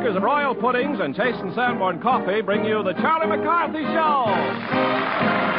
makers of Royal Puddings and Chase and Sanborn Coffee bring you the Charlie McCarthy Show.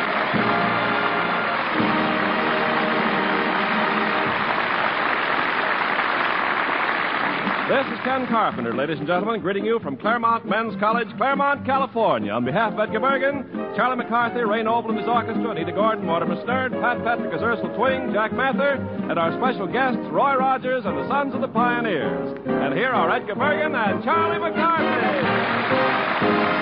This is Ken Carpenter, ladies and gentlemen, greeting you from Claremont Men's College, Claremont, California. On behalf of Edgar Bergen, Charlie McCarthy, Ray Noble and his orchestra, Anita Gordon, Mortimer Stern, Pat Petrick as Ursula Twing, Jack Mather, and our special guests, Roy Rogers and the Sons of the Pioneers. And here are Edgar Bergen and Charlie McCarthy.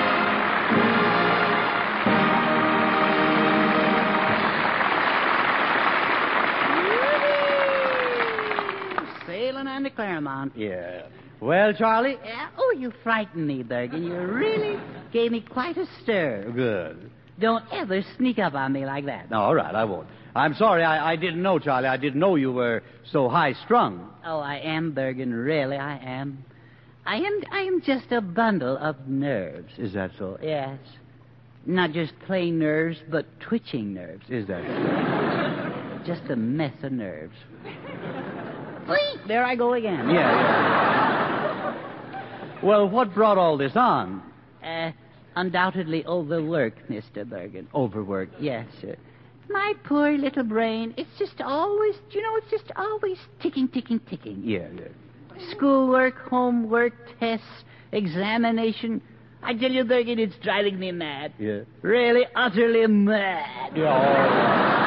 Sailing on the Claremont. Yeah. Well, Charlie? Yeah? Oh, you frightened me, Bergen. You really gave me quite a stir. Good. Don't ever sneak up on me like that. No, all right, I won't. I'm sorry, I didn't know, Charlie. I didn't know you were so high-strung. Oh, I am, Bergen. Really, I am. I am just a bundle of nerves. Is that so? Yes. Not just plain nerves, but twitching nerves. Is that so? Just a mess of nerves. Whee! There I go again. Yeah. Well, what brought all this on? Undoubtedly overwork, Mr. Bergen. Overwork? Yes, sir. My poor little brain, it's just always ticking. Yeah. Schoolwork, homework, tests, examination. I tell you, Bergen, it's driving me mad. Yeah. Really, utterly mad. Yeah.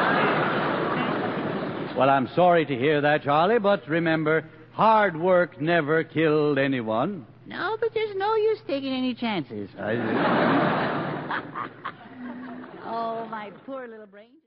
Well, I'm sorry to hear that, Charlie, but remember, hard work never killed anyone. No, but there's no use taking any chances. Oh, my poor little brain.